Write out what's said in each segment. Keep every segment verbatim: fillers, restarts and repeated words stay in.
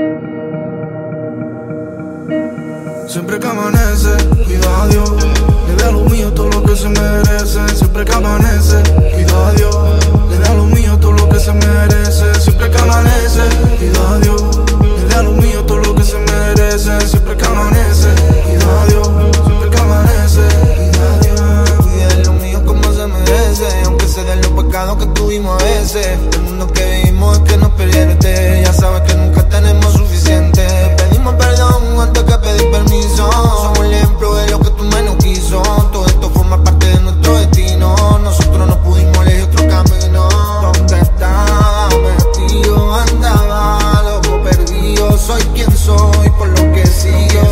Siempre que amanece, cuida a Dios, le da a lo mío todo lo que se merece. Siempre que amanece, cuida a Dios, le da a lo mío todo lo que se merece. Siempre que amanece, cuida a Dios, le da a lo mío todo lo que se merece. Siempre que amanece, cuida a Dios, siempre que amanece, cuida a Dios. Cuida lo mío como se merece, aunque se den los pecados que tuvimos a veces. El mundo que vivimos es que nos pervierte, ya sabes que nunca tenemos suficiente. Pedimos perdón antes que pedir permiso. Somos el ejemplo de lo que tú menos quiso. Todo esto forma parte de nuestro destino. Nosotros no pudimos elegir otro camino. ¿Dónde estaba metido? Andaba loco, perdido. Soy quien soy por lo que sigo.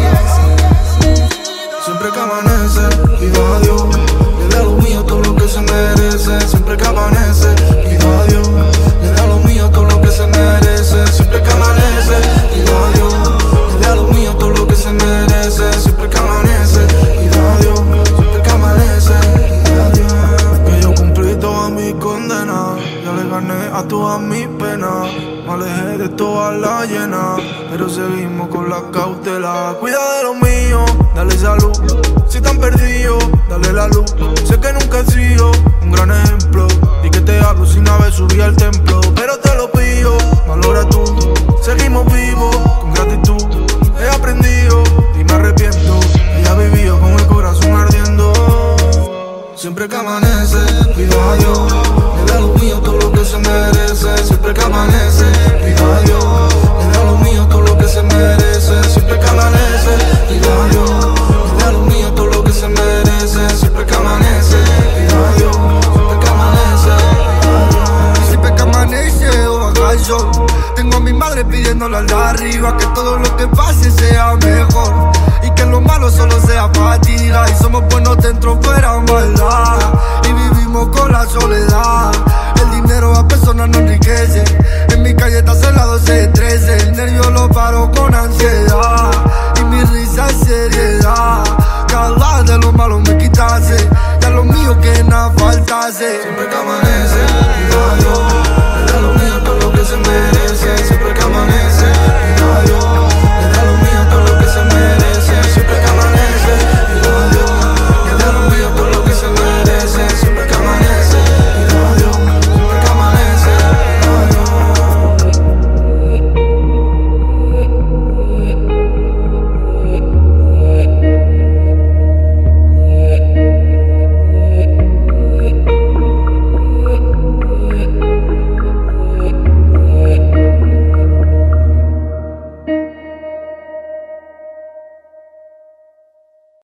Siempre que amanece, cuida a Dios, le da a lo mío todo lo que se merece. Siempre que amanece, cuida a Dios, le da a lo mío todo lo que se merece. Siempre que amanece, cuida a Dios, le da a lo mío todo lo que se merece. Siempre que amanece, cuida a Dios, siempre que amanece, cuida a Dios. Que yo cumplí toda mi condena, ya le gané a todas mis penas. Me alejé de toda la llena, pero seguimos con la cautela. Cuida de lo mío, dale salud. Si están perdidos, dale la luz. Sé que nunca he sido un gran ejemplo, y que te hablo sin haber subido al templo. Pero te lo pido, valora tú. Seguimos vivos, con gratitud. He aprendido y me arrepiento. Ella vivió con el corazón ardiendo. Siempre que amanece, cuida a Dios, le da a lo mío todo lo que se merece. Siempre que amanece, cuida a Dios, le da a lo mío todo lo que se merece. Siempre que amanece, cuida a Dios, le da a lo mío todo lo que se merece. Siempre que amanece, cuida a Dios, siempre que amanece, cuida a Dios. Siempre que amanece o baja el sol, tengo a mi madre pidiéndole al de arriba que todo lo que pase sea mejor, y que lo malo solo sea fatiga. Y somos buenos dentro, fuera maldad, y vivimos con la soledad. El dinero a personas no enriquece, en mi calle está cerrado ese trece.